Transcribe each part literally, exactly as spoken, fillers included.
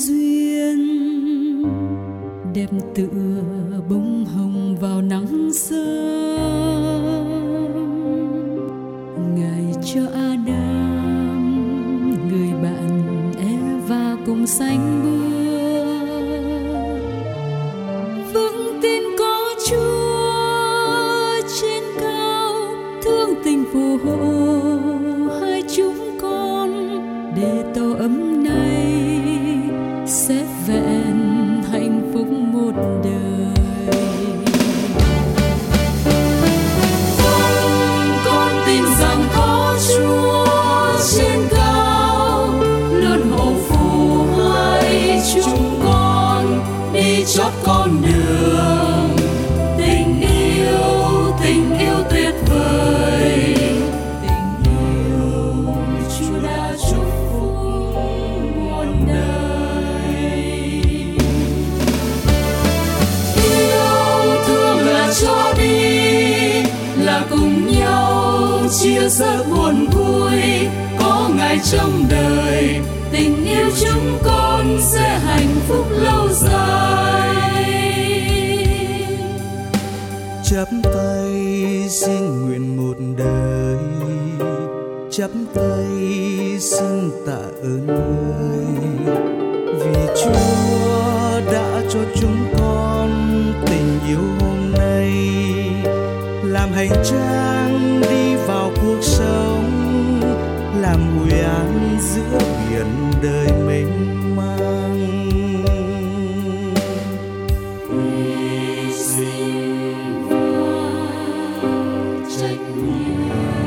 duyên, đẹp tựa bông hồng vào nắng sớm. Ngài cho Adam người bạn Eva cùng sánh bước, vững tin có Chúa trên cao, thương tình phù hộ hai chúng con, để tổ ấm này sẽ vẹn hạnh phúc một đời. Vâng, con tin rằng có Chúa trên cao, luôn hộ phù hai chúng con đi chót con đường tình yêu, tình yêu tuyệt vời. Tình yêu Chúa đã chúc phúc muôn đời. Yêu thương là cho đi, là cùng nhau chia sẻ buồn vui, có Ngài trong đời, tình yêu chúng con sẽ hạnh phúc lâu dài. Chắp tay xin nguyện một đời, chắp tay xin tạ ơn Người, vì Chúa đã cho chúng con tình yêu hôm nay, làm hành trang đi vào cuộc sống, làm ủi an giữa biển đời mênh mang. Hy sinh và trách nhiệm,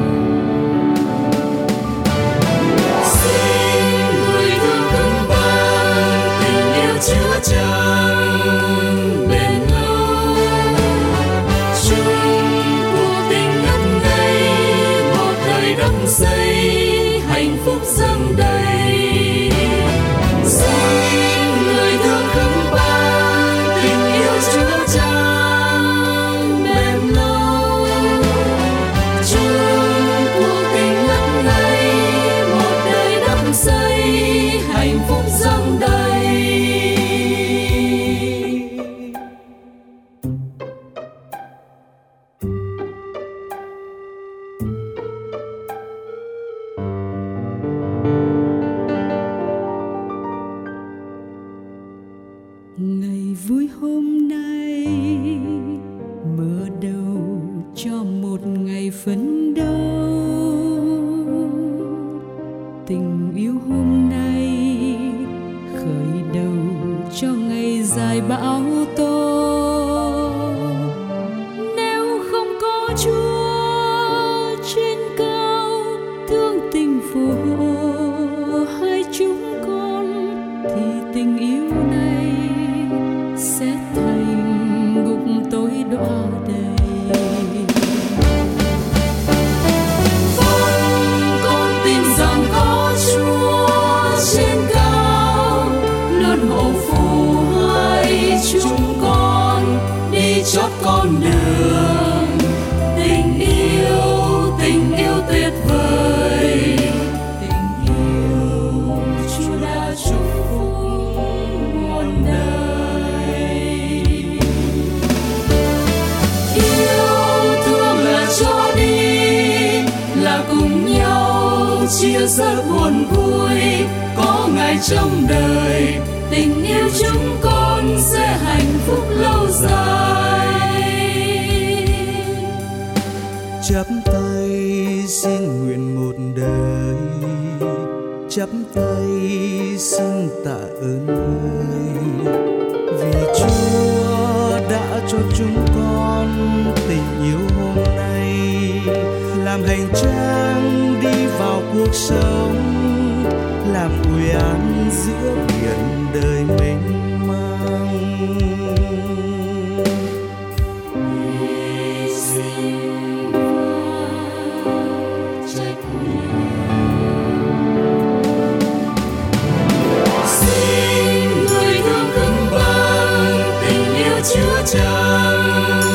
xin người thương cứng ban tình yêu chứa chan bền lâu, chung cuộc tình ngất ngây một đời đắm say hạnh phúc dâng đầy. Xin người thương khấn ban tình yêu chứa chan bền lâu, chung cuộc tình ngất ngây một đời đắm say hạnh phúc dâng đầy. Ngày vui hôm nay mở đầu cho một ngày phấn đấu, tình yêu hôm nay khởi đầu cho ngày dài bão tố. Nếu không có Chúa trên cao, thương tình phù hộ hai chúng con, thì tình yêu này sẽ thành ngục tối đọa đầy. Vâng, con tin rằng có Chúa trên cao, luôn hộ phù hai chúng con đi chót con đường tình yêu, tình yêu tuyệt vời. Tình yêu Chúa đã chúc phúc muôn đời. Yêu thương là cho đi, là cùng nhau chia sẻ buồn vui, có Ngài trong đời, tình yêu chúng con sẽ hạnh phúc lâu dài. Chắp tay xin nguyện một đời, chắp tay xin tạ ơn Người, vì Chúa đã cho chúng con tình yêu hôm nay, làm hành trang đi vào cuộc sống, làm ủi an giữa biển đời mênh mang. Hy sinh và trách nhiệm, xin người thương cứng ban tình yêu chứa chan